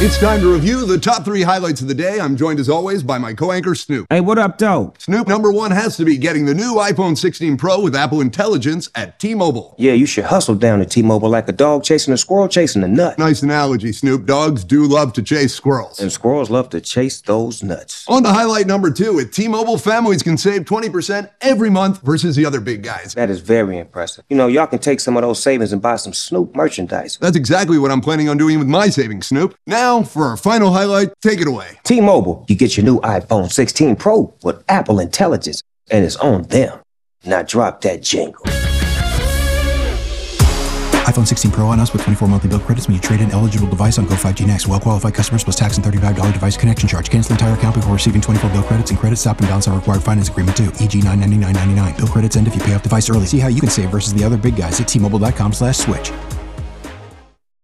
It's time to review the top 3 highlights of the day. I'm joined as always by my co-anchor Snoop. Hey, what up, though? Snoop, number 1 has to be getting the new iPhone 16 Pro with Apple Intelligence at T-Mobile. Yeah, you should hustle down to T-Mobile like a dog chasing a squirrel chasing a nut. Nice analogy, Snoop. Dogs do love to chase squirrels. And squirrels love to chase those nuts. On to highlight number 2. At T-Mobile, families can save 20% every month versus the other big guys. That is very impressive. You know, y'all can take some of those savings and buy some Snoop merchandise. That's exactly what I'm planning on doing with my savings, Snoop. Now, for our final highlight, take it away. T-Mobile, you get your new iPhone 16 Pro with Apple Intelligence, and it's on them. Now drop that jingle. iPhone 16 Pro on us with 24 monthly bill credits when you trade in eligible device on Go5G Next. Well-qualified customers plus tax and $35 device connection charge. Cancel entire account before receiving 24 bill credits, and credit stop and balance on required finance agreement too. E.g. $999.99. Bill credits end if you pay off device early. See how you can save versus the other big guys at T-Mobile.com/switch.